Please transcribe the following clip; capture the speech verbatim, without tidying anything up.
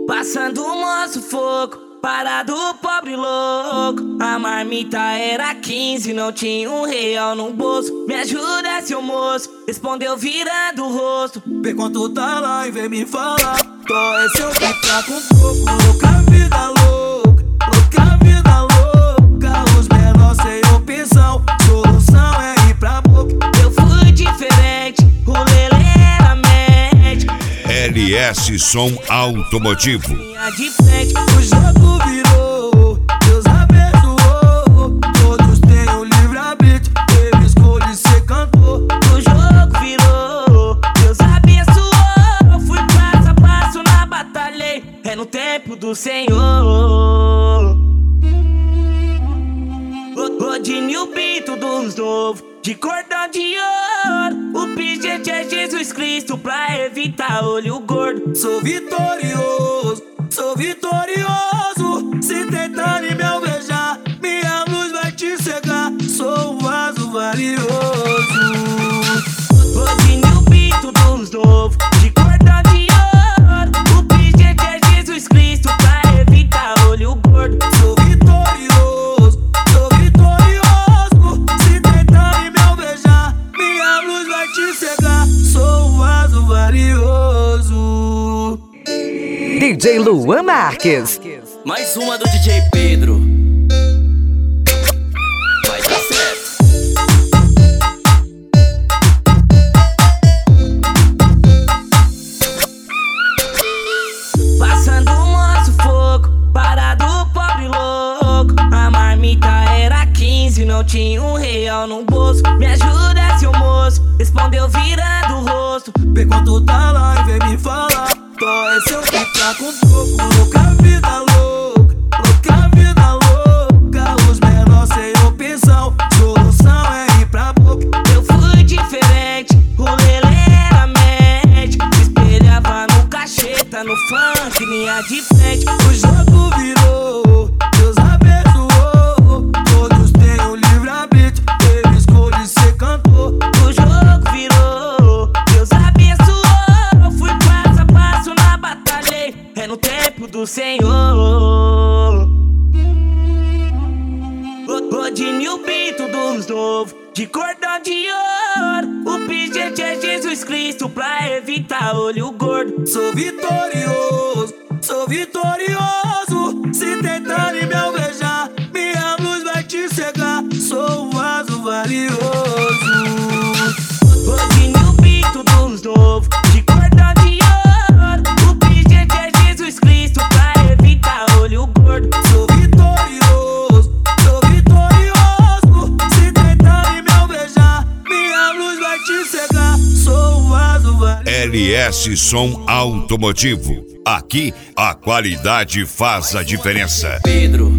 Passando o moço fogo, parado pobre louco. A marmita era quinze, não tinha um real no bolso. Me ajuda, seu moço, respondeu virando o rosto. Vê quanto tá lá e vem me falar. Qual é seu que tá com pouco? Louca vida louca, louca vida louca. Os menores sem opção, solução é ir pra boca. Eu fui diferente, o lelê era mente. L S Som Automotivo. Linha de frente, o jogo virou, Deus abençoou. Todos têm o livre-arbítrio, teve escolha de ser cantor. O jogo virou, Deus abençoou. Fui passo a passo na batalha, é no tempo do Senhor. Rodinho o Bito dos novos, de cordão de ouro. O pingente é Jesus Cristo pra evitar olho gordo. Sou vitorioso, sou vitorioso. Se tentarem me alvejar, minha luz vai te cegar. Sou um vaso valioso. Rodinho o Bito dos novos, de cordão de ouro. O pingente é Jesus Cristo pra evitar olho gordo. Sou vitorioso, sou vitorioso. Se tentarem me alvejar, minha luz vai te cegar. Sou um vaso valioso. D J Luan Marques. Mais uma do D J Pedro. Vai dar certo. Passando o moço fogo, parado pobre louco. A marmita era quinze, não tinha um real no bolso. Me ajuda, seu moço, respondeu virando o rosto. Vê quanto tá lá e vem me falar. Qual é seu que tá com pouco? Louca vida louca, louca vida louca. Os menores sem opção, solução é ir pra boca. Eu fui diferente, o lelê era mente. Se espelhava no cacheta, no funk, linha de frente. O jogo virou, Deus abençoou. Todos têm o livre-arbítrio, teve escolha de ser cantor. O jogo virou, Deus abençoou. Fui passo a passo na batalha, é no tempo do Senhor. Rodinho o Bito dos novos, de cordão de ouro. O pingente é Jesus Cristo pra evitar olho gordo. Sou vitorioso, sou vitorioso. Se tentarem me alvejar, minha luz vai te cegar. Sou um vaso valioso. Rodinho o Bito dos novos, de cordão de ouro. O pingente é Jesus Cristo pra evitar olho gordo. Sou vitorioso, sou vitorioso. Se tentarem me alvejar, minha luz vai te cegar. Sou um vaso valioso. L S Som Automotivo. Aqui a qualidade faz a diferença. Pedro.